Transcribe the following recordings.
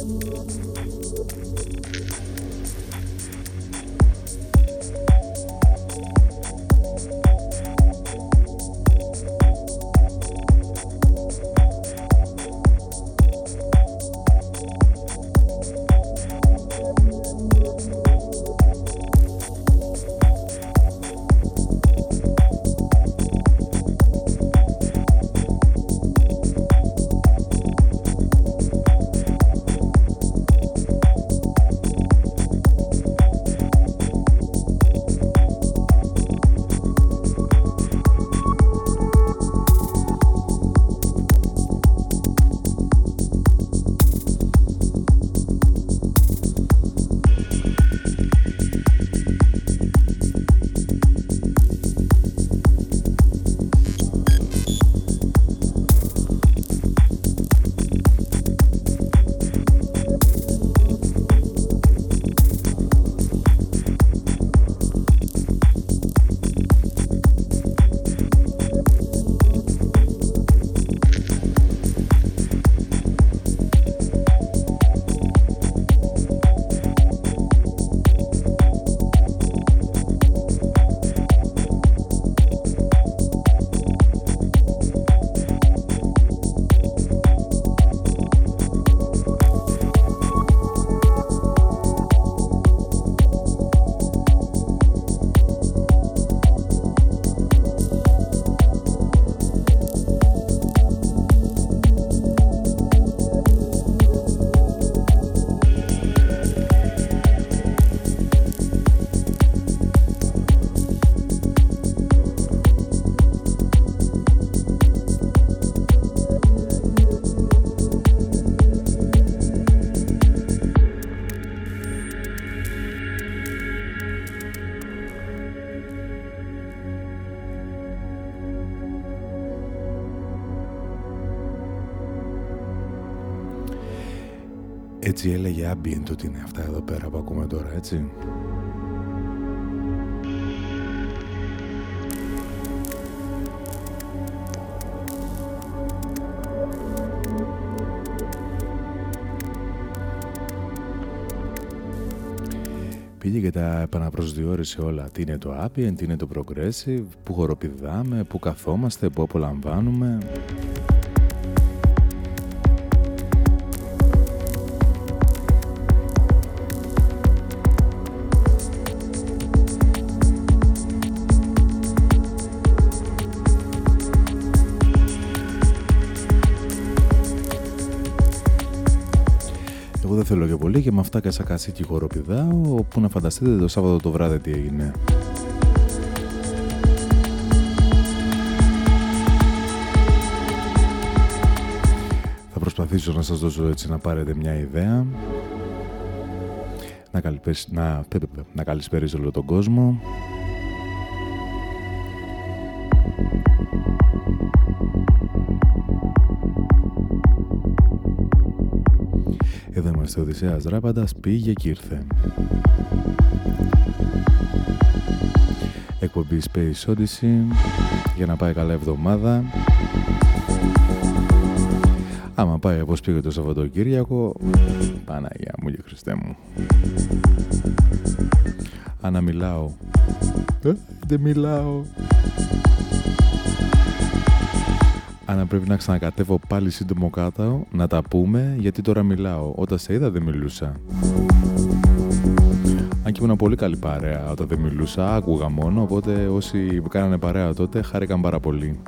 Έτσι έλεγε ambient ότι είναι αυτά εδώ πέρα που ακούμε τώρα, έτσι. Πήγε και τα επαναπροσδιορίσε όλα. Τι είναι το ambient, τι είναι το progressive, που χοροπηδάμε, που καθόμαστε, που απολαμβάνουμε. Δεν θέλω και πολύ και με αυτά κασακασί και χοροπηδάω, που να φανταστείτε το Σάββατο το βράδυ τι έγινε. Θα προσπαθήσω να σας δώσω έτσι να πάρετε μια ιδέα, να καλησπέρισω όλο τον κόσμο. Εδώ είμαστε, ο Οδυσσέας Ράπαντας πήγε και ήρθε. Εκπομπή Space Odyssey για να πάει καλά εβδομάδα. Άμα πάει όπως πήγε το Σαββατοκύριακο, Παναγιά μου και Χριστέ μου. Αν μιλάω, δεν μιλάω. Αν πρέπει να ξανακατεύω πάλι σύντομο κάτω, να τα πούμε, γιατί τώρα μιλάω. Όταν σε είδα δεν μιλούσα. Αν και ήμουν πολύ καλή παρέα όταν δεν μιλούσα, άκουγα μόνο, οπότε όσοι κάνανε παρέα τότε χάρηκαν πάρα πολύ.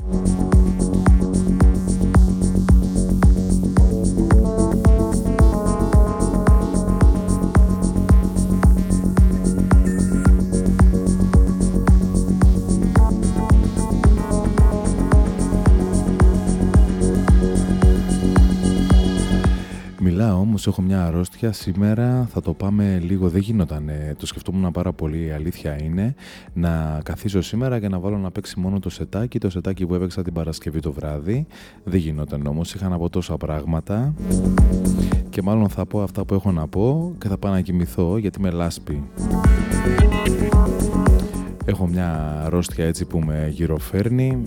Όμως έχω μια αρρώστια σήμερα, θα το πάμε λίγο, δεν γινότανε, το σκεφτόμουν πάρα πολύ, η αλήθεια είναι, να καθίσω σήμερα και να βάλω να παίξει μόνο το σετάκι που έπαιξα την Παρασκευή το βράδυ, δεν γινόταν όμως, είχα να πω τόσα πράγματα και μάλλον θα πω αυτά που έχω να πω και θα πάω να κοιμηθώ γιατί με λάσπει. Έχω μια αρρώστια έτσι που με γυροφέρνει.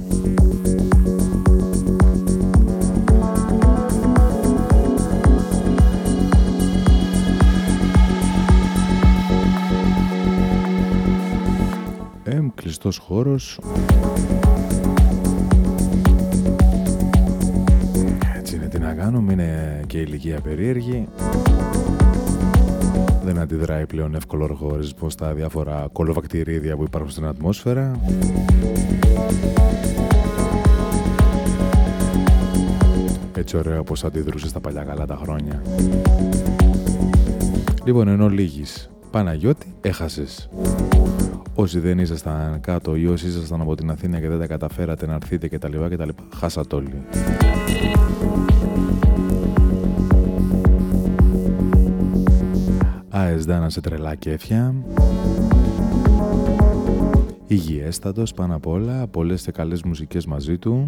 ζεστός χώρος. Έτσι είναι, τι να κάνουμε, είναι και η ηλικία περίεργη. Δεν αντιδράει πλέον εύκολο οργανισμό στα διάφορα κολοβακτηρίδια που υπάρχουν στην ατμόσφαιρα. Έτσι ωραίο όπως αντιδρούσε στα παλιά καλά τα χρόνια. Λοιπόν, ενώ λίγης, Παναγιώτη, έχασες. Όσοι δεν ήσασταν κάτω ή όσοι ήσασταν από την Αθήνα και δεν τα καταφέρατε να έρθετε κτλ. Χάσατε όλοι. AS Dana σε τρελά κέφια. Υγιέστατος πάνω απ' όλα, πολλές και καλές μουσικές μαζί του.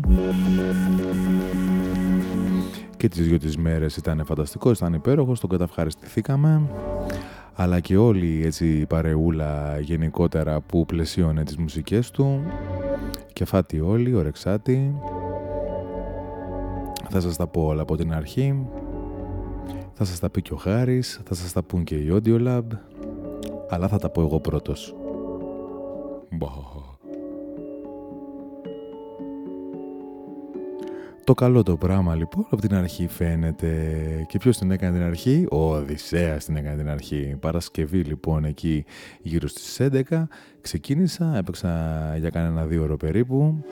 Και τις δυο τις μέρες ήταν φανταστικός, ήταν υπέροχος, τον καταυχαριστηθήκαμε. Αλλά και όλη έτσι η παρεούλα γενικότερα που πλαισίωνε τις μουσικές του. Και φάτη όλοι, ορεξάτη. Θα σας τα πω όλα από την αρχή. Θα σας τα πει και ο Χάρης, θα σας τα πούν και οι Audiolab, αλλά θα τα πω εγώ πρώτος. Το καλό το πράγμα λοιπόν από την αρχή φαίνεται. Και ποιος την έκανε την αρχή? Ο Οδυσσέας την έκανε την αρχή. Παρασκευή λοιπόν εκεί γύρω στις 11 ξεκίνησα, έπαιξα για κανένα 2 ώρο περίπου.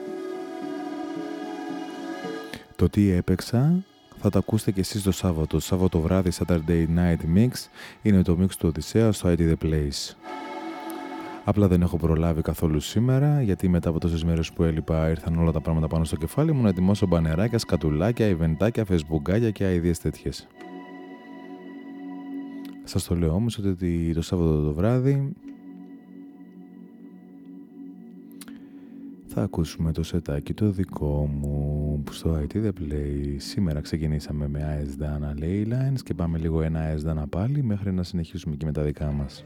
Το τι έπαιξα θα το ακούσετε και εσείς το Σάββατο. Σάββατο βράδυ, Saturday Night Mix. Είναι το mix του Οδυσσέα στο IT The Place. Απλά δεν έχω προλάβει καθόλου σήμερα, γιατί μετά από τόσες μέρες που έλειπα ήρθαν όλα τα πράγματα πάνω στο κεφάλι μου να ετοιμάσω μπανεράκια, σκατουλάκια, ιβεντάκια, φεσμπουγκάκια και αηδίες τέτοιες. Σας το λέω όμως ότι το Σάββατο το βράδυ θα ακούσουμε το σετάκι το δικό μου στο IT The Play. Σήμερα ξεκινήσαμε με AS Dana Leylines και πάμε λίγο ένα AS Dana πάλι μέχρι να συνεχίσουμε και με τα δικά μας.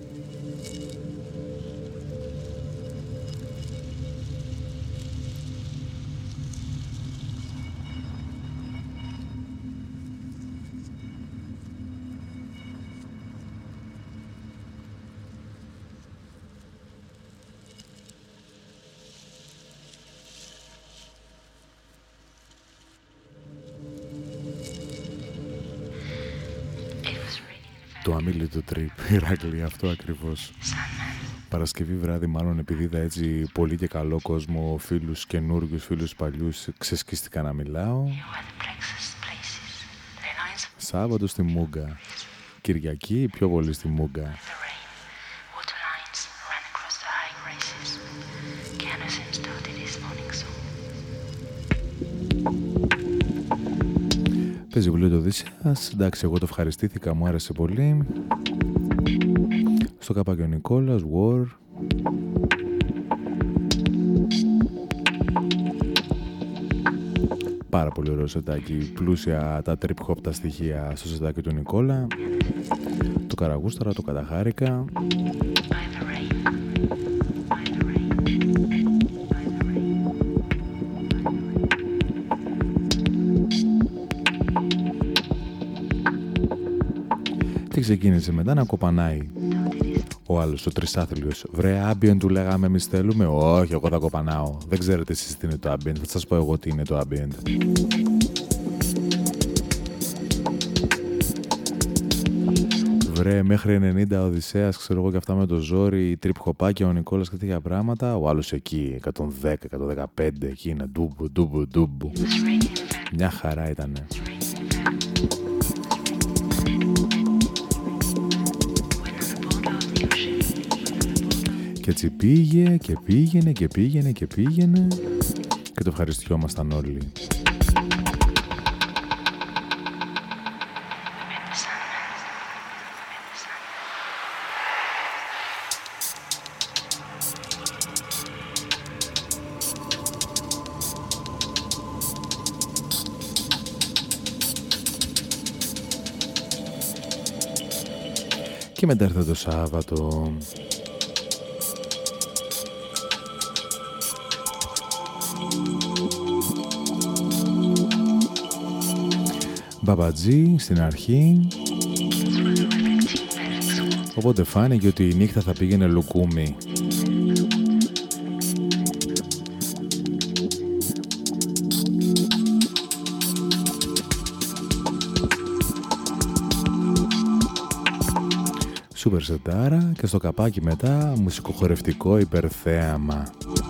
Το αμίλητο trip, Ηράκλειο, αυτό ακριβώς. Παρασκευή βράδυ, μάλλον επειδή είδα έτσι πολύ και καλό κόσμο, φίλους καινούργιους, φίλους παλιούς, ξεσκίστηκα να μιλάω. Σάββατο στη Μούγκα. Κυριακή πιο πολύ στη Μούγκα. Παίζει βιβλίο του Οδυσσέας. Εντάξει, εγώ το ευχαριστήθηκα, μου άρεσε πολύ. Στο καπάκι ο Νικόλας, War. Πάρα πολύ ωραίο σετάκι, πλούσια τα trip hop τα στοιχεία στο σετάκι του Νικόλα. Το καραγούσταρα, το καταχάρηκα. Και ξεκίνησε μετά να κοπανάει ο άλλος, ο τρισάθλιος. Βρε, ambient του λέγαμε εμείς θέλουμε. Όχι, εγώ θα κοπανάω. Δεν ξέρετε εσείς τι είναι το ambient. Θα σας πω εγώ τι είναι το ambient. Βρε, μέχρι 90 Οδυσσέας, ξέρω εγώ και αυτά με το ζόρι, τρυπχοπάκια, ο Νικόλας και τέτοια πράγματα. Ο άλλος εκεί, 110, 115, εκεί είναι ντούμπου. Μια χαρά ήτανε. Και έτσι πήγε και πήγαινε και το ευχαριστιόμασταν όλοι. Και μετά ήρθε το Σάββατο. Μπαμπατζή στην αρχή. Οπότε φάνηκε ότι η νύχτα θα πήγαινε λουκούμι. Σούπερ σετάρα και στο καπάκι μετά μουσικοχορευτικό υπερθέαμα.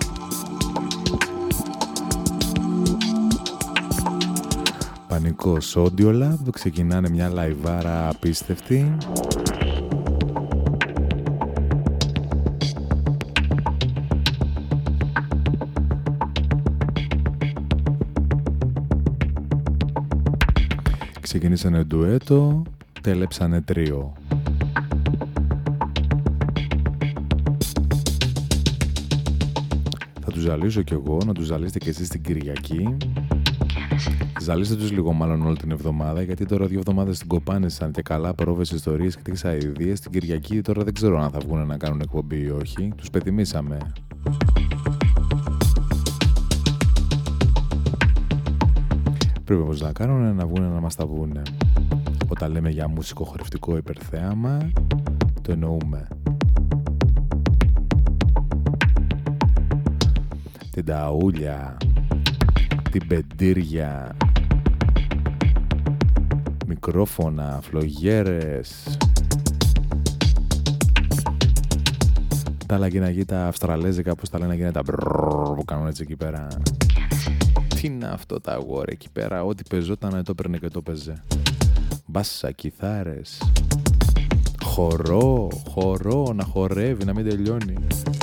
Πανικός Audio Lab, ξεκινάνε μια λαϊβάρα απίστευτη. Ξεκινήσανε ντουέτο, τέλεψανε τρίο. Θα τους ζαλίσω κι εγώ, να τους ζαλίσετε κι εσείς την Κυριακή. Ζαλίστε τους λίγο μάλλον όλη την εβδομάδα, γιατί τώρα 2 εβδομάδες την κοπάνησαν και καλά πρόβες, ιστορίες και τέτοιες αηδίες. Την Κυριακή τώρα δεν ξέρω αν θα βγουν να κάνουν εκπομπή ή όχι. Τους πετιμήσαμε. Πρέπει όμως να κάνουν, να βγουν να μας τα βούνε. Όταν λέμε για μουσικοχορευτικό υπερθέαμα, το εννοούμε. Την ταούλια, την πεντήρια, μικρόφωνα, φλογέρες, τα άλλα γίναγεί τα αυστραλέζικα, πώς τα λένε, γίνε τα μπρρρρρ που κάνουν έτσι εκεί πέρα. Τι είναι αυτό τα αγόρια εκεί πέρα, ό,τι πεζόταν το έπαιρνε και το παίζε. Μπάσα, κιθάρες, χορό, να χορεύει, να μην τελειώνει.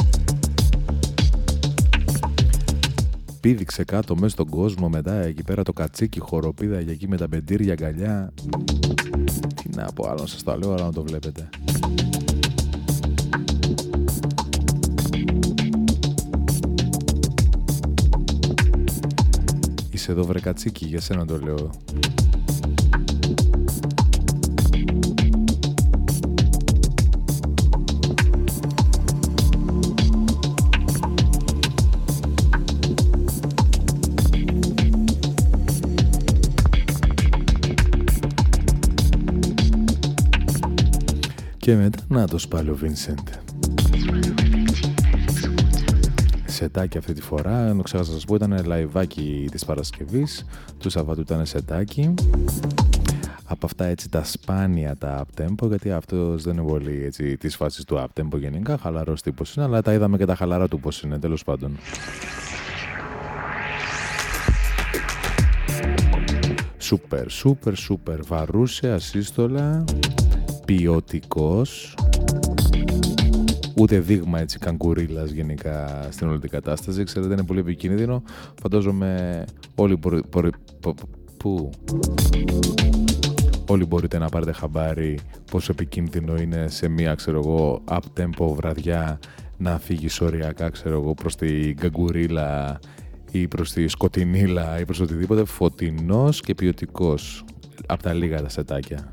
Πήδηξε κάτω μέσα στον κόσμο μετά, εκεί πέρα το κατσίκι, χοροπίδα και εκεί με τα πεντήρια αγκαλιά. Τι να πω άλλο, σας το λέω, αλλά να το βλέπετε. Είσαι εδώ βρε κατσίκι, για σένα το λέω. Και μετά να το πάλι ο Βίνσεντ. Σετάκι αυτή τη φορά, ενώ ξέχασα να σας πω, ήταν λαϊβάκι της Παρασκευής, του Σαββάτου ήταν σετάκι. Από αυτά έτσι τα σπάνια τα up-tempo, γιατί αυτός δεν είναι πολύ έτσι της φάσης του up-tempo γενικά, χαλαρός τύπος είναι, αλλά τα είδαμε και τα χαλαρά του πώς είναι, τέλος πάντων. Σούπερ, βαρούσε, ασύστολα, ποιοτικός, ούτε δείγμα έτσι καγκουρίλας γενικά στην όλη την κατάσταση. Ξέρετε, είναι πολύ επικίνδυνο. Φαντάζομαι όλοι μπορείτε να πάρετε χαμπάρι πόσο επικίνδυνο είναι σε μία, ξέρω εγώ, up-tempo βραδιά να φύγεις οριακά, ξέρω εγώ, προς την καγκουρίλα ή προς τη σκοτεινίλα ή προς οτιδήποτε. Φωτεινός και ποιοτικός από τα λίγα τα σετάκια.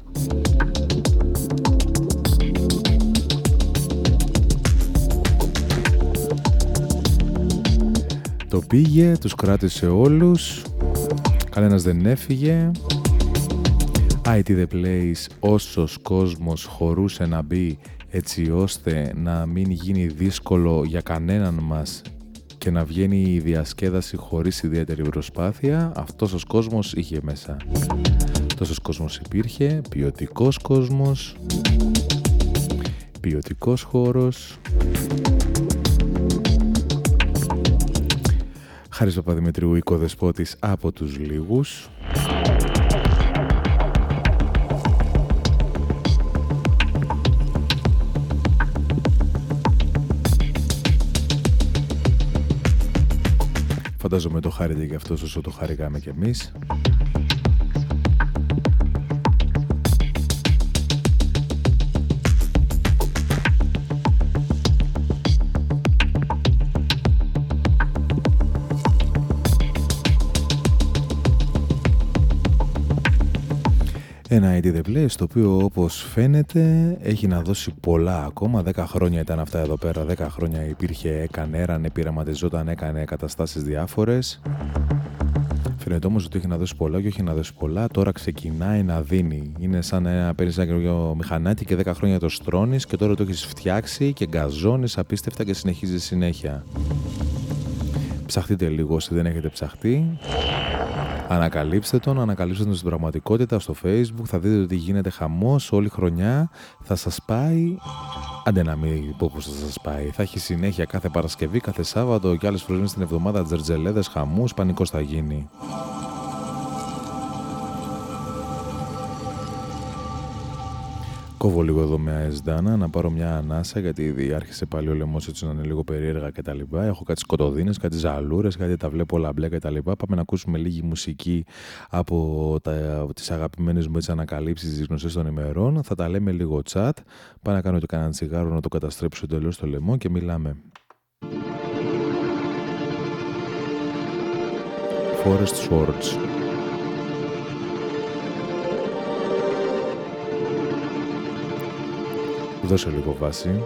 Το πήγε, τους κράτησε όλους, κανένας δεν έφυγε. IT The Place, όσος κόσμος χωρούσε να μπει έτσι ώστε να μην γίνει δύσκολο για κανέναν μας και να βγαίνει η διασκέδαση χωρίς ιδιαίτερη προσπάθεια, αυτός ο κόσμος είχε μέσα. Τόσος κόσμος υπήρχε, ποιοτικός κόσμος, ποιοτικός χώρος. Χάρης Παπαδημητρίου, οικοδεσπότης από τους λίγους. Φαντάζομαι το χάρετε και αυτός όσο το χαρήκαμε κι εμείς. Ένα ID The Place, το οποίο όπως φαίνεται έχει να δώσει πολλά ακόμα. 10 χρόνια ήταν αυτά εδώ πέρα, 10 χρόνια υπήρχε, έκανε, πειραματιζόταν, έκανε καταστάσεις διάφορες. Φαίνεται όμως ότι έχει να δώσει πολλά και όχι να δώσει πολλά. Τώρα ξεκινάει να δίνει. Είναι σαν ένα παίρνεις ένα καινούργιο μηχανάκι και 10 χρόνια το στρώνεις και τώρα το έχεις φτιάξει και γκαζώνεις απίστευτα και συνεχίζεις συνέχεια. Ψαχτείτε λίγο όσοι δεν έχετε ψαχτεί. Ανακαλύψτε τον στην πραγματικότητα στο Facebook, θα δείτε ότι γίνεται χαμός όλη χρονιά, θα σας πάει, άντε να μην πω πως θα σας πάει, θα έχει συνέχεια κάθε Παρασκευή, κάθε Σάββατο και άλλες φορές στην εβδομάδα τζερτζελέδες, χαμούς, πανικός θα γίνει. Κόβω λίγο εδώ με αεσδάνα, να πάρω μια ανάσα γιατί ήδη άρχισε πάλι ο λαιμός έτσι να είναι λίγο περίεργα κτλ. Έχω κάτι σκοτωδίνες, κάτι ζαλούρες, κάτι τα βλέπω όλα μπλε κτλ. Πάμε να ακούσουμε λίγη μουσική από τις αγαπημένες μου έτσι ανακαλύψεις, τις γνωστές των ημερών. Θα τα λέμε λίγο chat. Πάω να κάνω και κανένα τσιγάρο να το καταστρέψω εντελώς στο λαιμό και μιλάμε. Forest Swords. Δώσε λίγο βάση.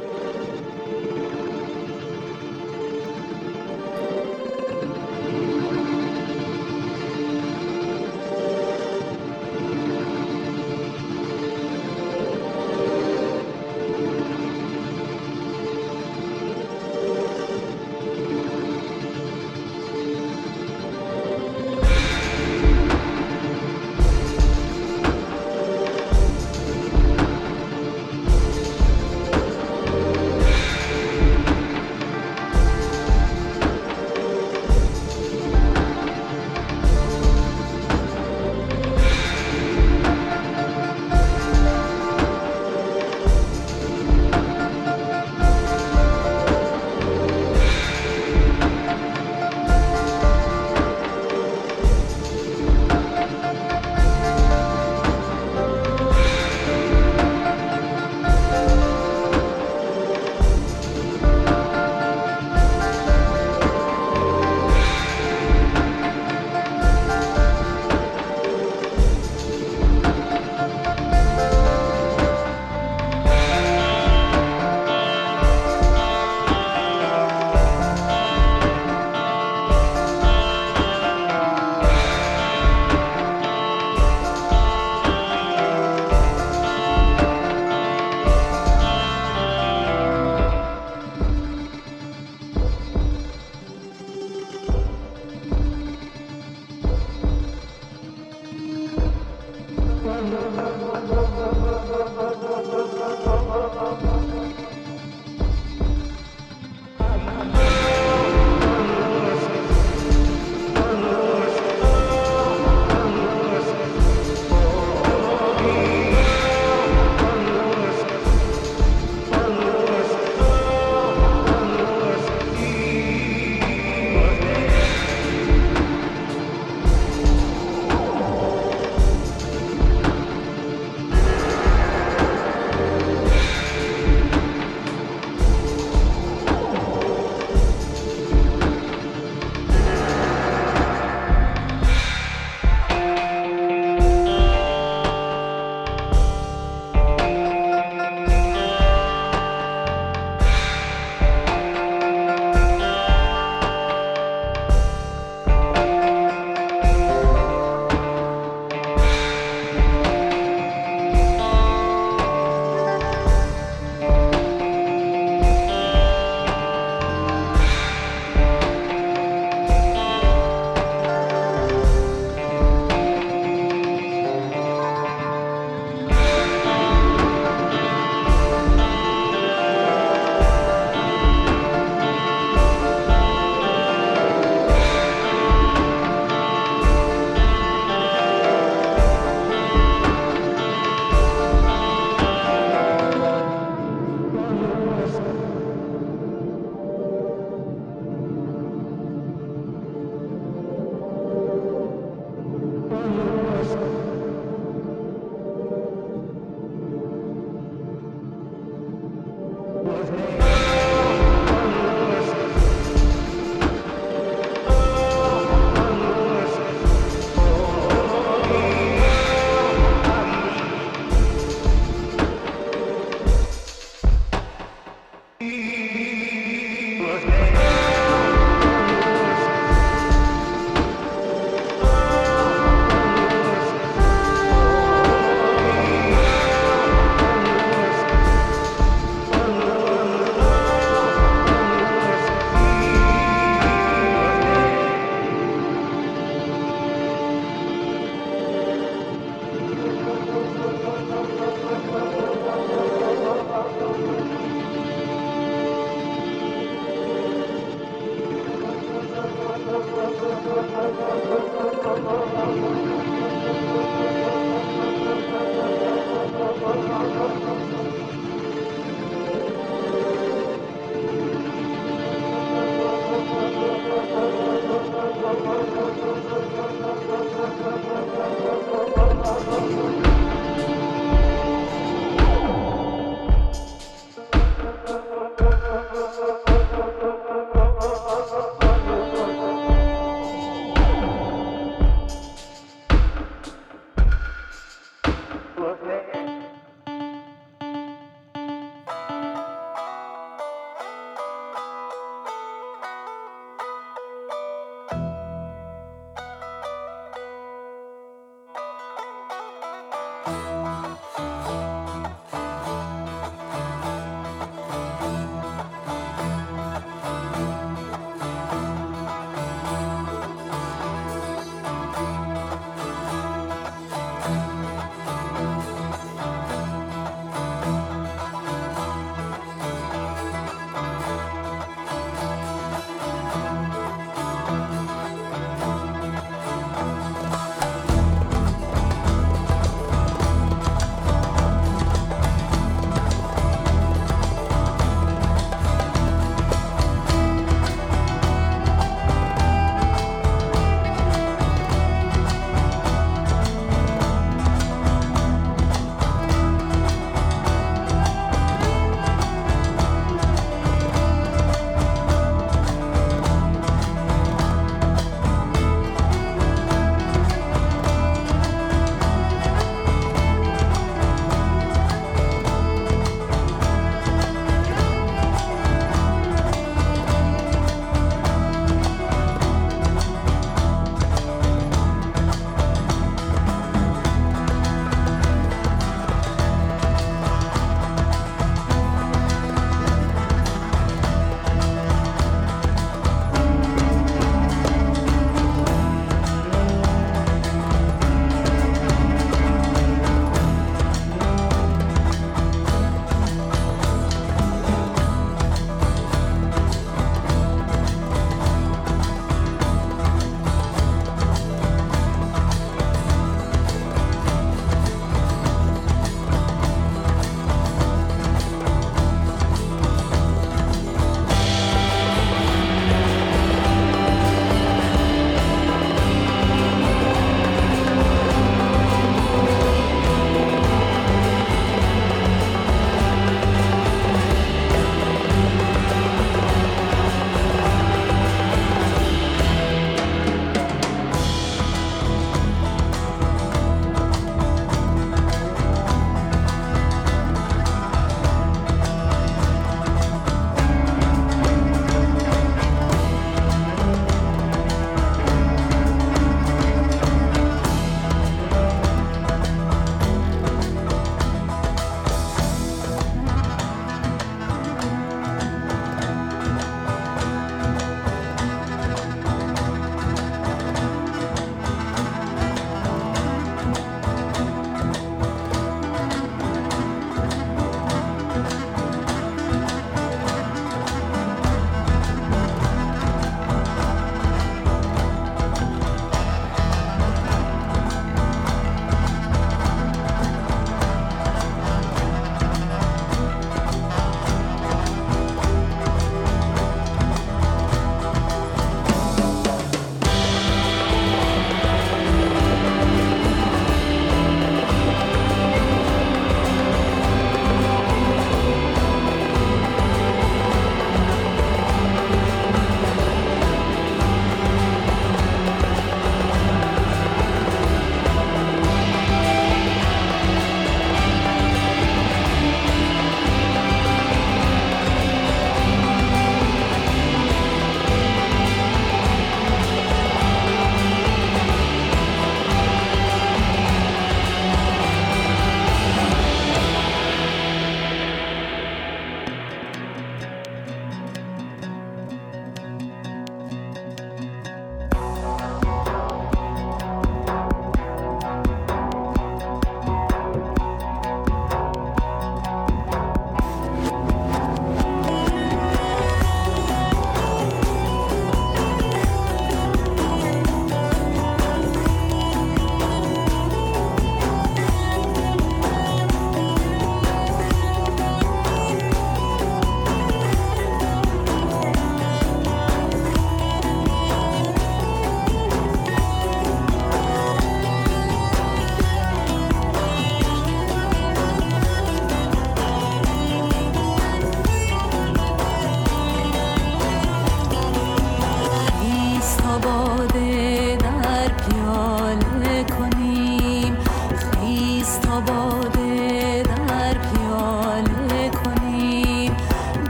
باده در پیاله کنیم، خیز تا باده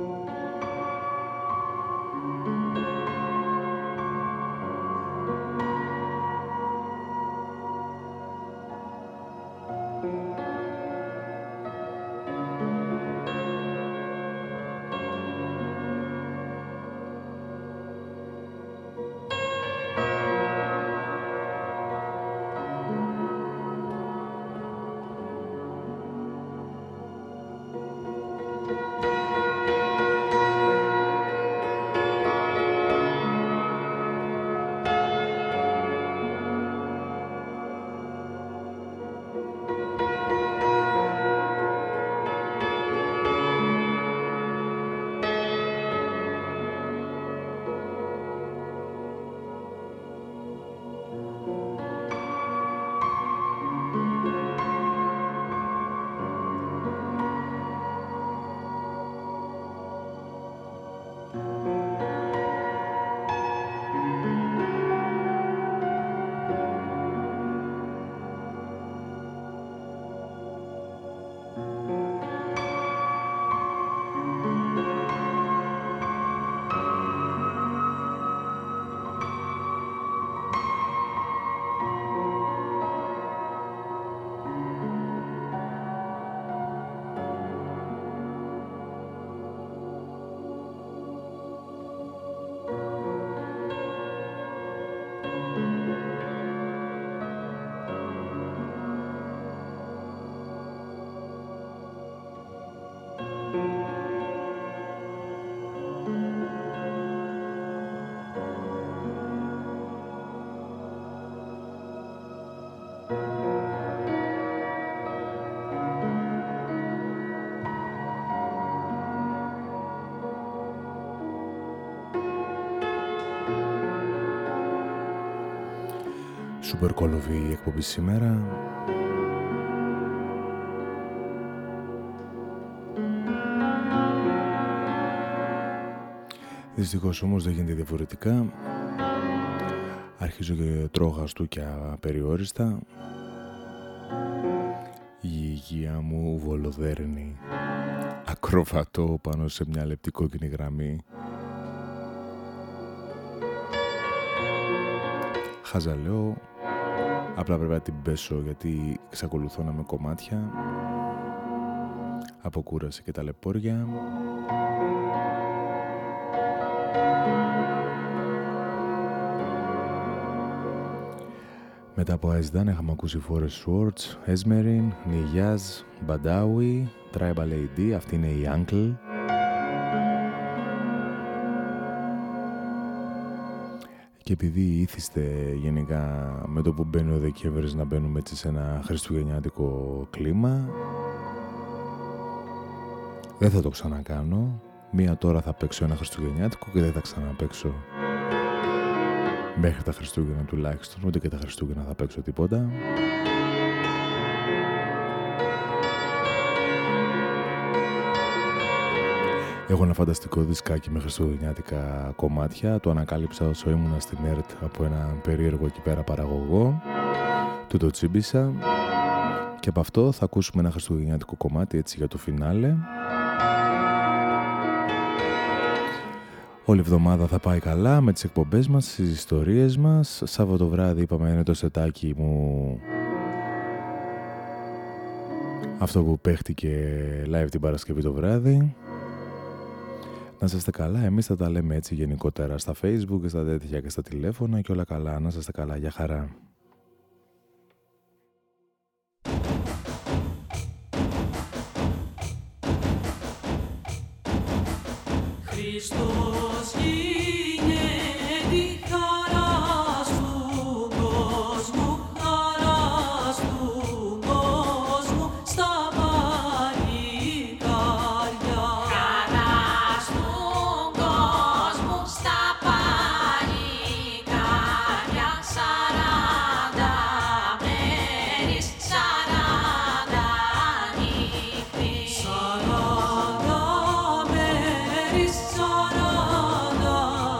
Σούπερ κόλοβη η εκπομπή σήμερα. Δυστυχώς όμως δεν γίνεται διαφορετικά. Αρχίζω και τρώω χαστούκια περιόριστα. Η υγεία μου βολοδέρνει. Ακροβατώ πάνω σε μια λεπτή κόκκινη γραμμή. Χαζαλέω. Απλά πρέπει να την πέσω γιατί εξακολουθώ να με κομμάτια. Από κούραση και ταλαιπώρια. Μετά από Aizdan είχαμε ακούσει Forest Swords, Esmerin, Niyaz, Badawi, Tribal AD, αυτή είναι η Uncle. Και επειδή ήθιστε γενικά με το που μπαίνει ο Δεκέμβρης να μπαίνουμε έτσι σε ένα χριστουγεννιάτικο κλίμα, δεν θα το ξανακάνω. Μία τώρα θα παίξω ένα χριστουγεννιάτικο και δεν θα ξαναπαίξω μέχρι τα Χριστούγεννα τουλάχιστον, ούτε και τα Χριστούγεννα θα παίξω τίποτα. Έχω ένα φανταστικό δισκάκι με χριστουγεννιάτικα κομμάτια. Το ανακάλυψα όσο ήμουνα στην ΕΡΤ από ένα περίεργο εκεί πέρα παραγωγό. Του το τσίμπησα. Και από αυτό θα ακούσουμε ένα χριστουγεννιάτικο κομμάτι έτσι για το φινάλε. Όλη η εβδομάδα θα πάει καλά με τις εκπομπές μας, τις ιστορίες μας. Σάββατο βράδυ είπαμε είναι το σετάκι μου. Αυτό που παίχτηκε live την Παρασκευή το βράδυ. Να είστε καλά, εμείς θα τα λέμε έτσι γενικότερα στα Facebook και στα τέτοια και στα τηλέφωνα και όλα καλά. Να είστε καλά, για χαρά. Χριστός είναι τη χαράς του κόσμου, χαράς του κόσμου στα παλικάρια. Χαράς του κόσμου στα παλικάρια, 40 μέρες, 40 νύχτες. 40 μέρες, 40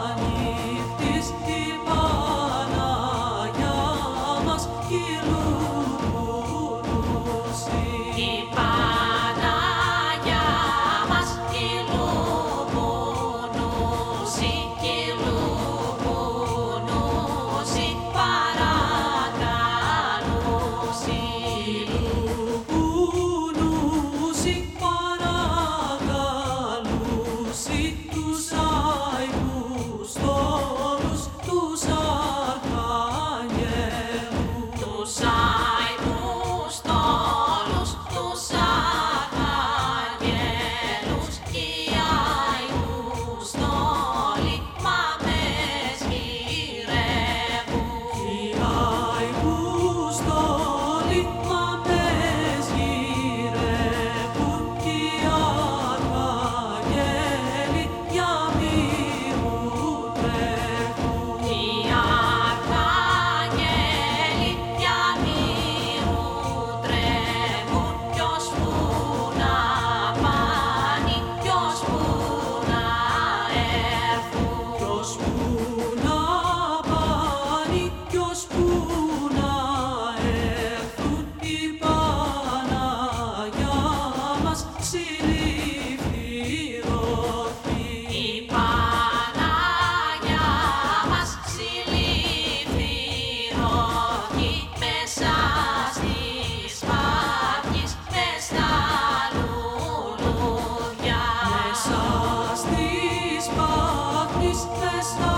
πάχνης μες στα